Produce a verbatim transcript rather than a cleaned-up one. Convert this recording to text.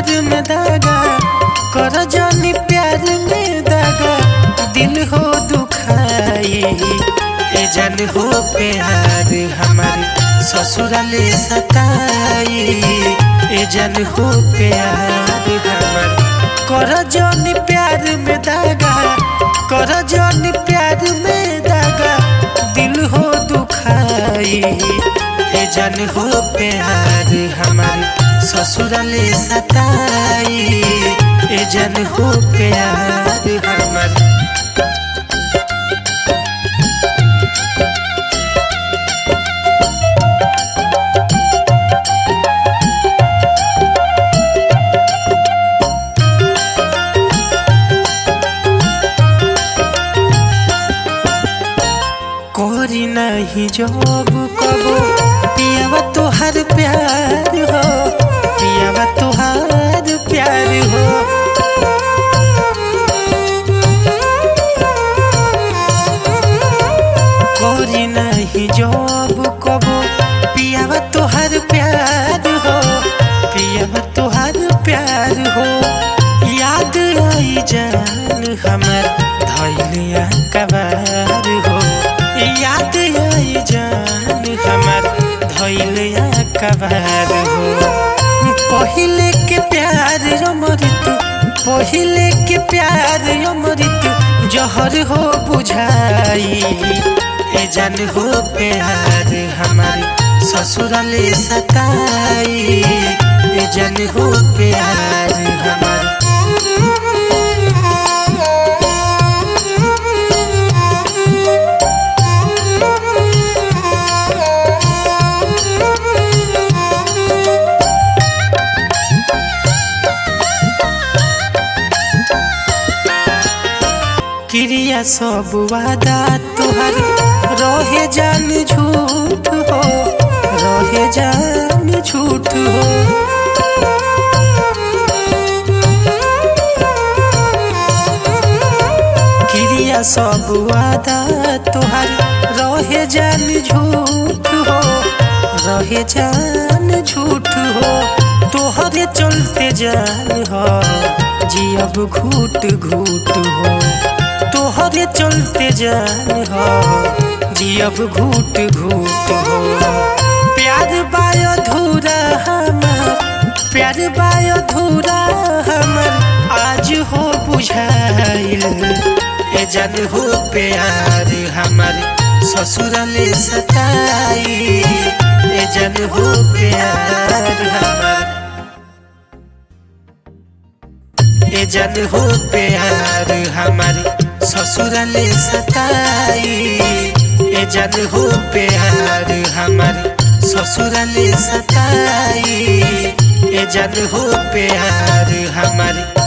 प्यार में दागा कर जानी प्यार में दागा दिल हो दुखाई ए जान हो प्यार हमारे ससुराले सताई ए जान हो प्यार हमारे कर जानी प्यार में दागा कर जानी प्यार में दागा दिल हो दुखाई ए जान हो प्यार हमारे ससुराले सताई ए जान हो प्यार हमारे कोरी नहीं जब कबो पियावा तोहार प्यार हो पियावा तोहार प्यार हो कोरी नहीं जब कबो पियावा तोहार प्यार हो पियावा तोहार प्यार हो याद आई जान हमर धैलिया कबार हो याद आई जान हमार धैलिया कबार हो पहिले के प्यार अमृत पहिले के प्यार अमृत जहर हो बुझाई ए जान हो प्यार हमारे ससुराले सताई ए जान हो प्यार हमारे क्रिया सब वादा तुहर रहे जान झूठ हो रहे जान झूठ हो क्रिया सब वादा तुहर रहे जान झूठ हो रहे जान झूठ हो तोहरे चलते जान हो जियब घूट घूट हो तोहरे चलते जान हो जियब घूट घूट हो प्यार बाय अधूरा हमार प्यार बाय अधूरा हमार आज हो बुझाइल ए जान हो प्यार हमारे ससुराले सताई ए जान हो प्यार हमारे ए जान हो प्यार हमारे ससुराले सताई ए जान हो प्यार हमारे ससुराले सताई ए जान हो प्यार हमारे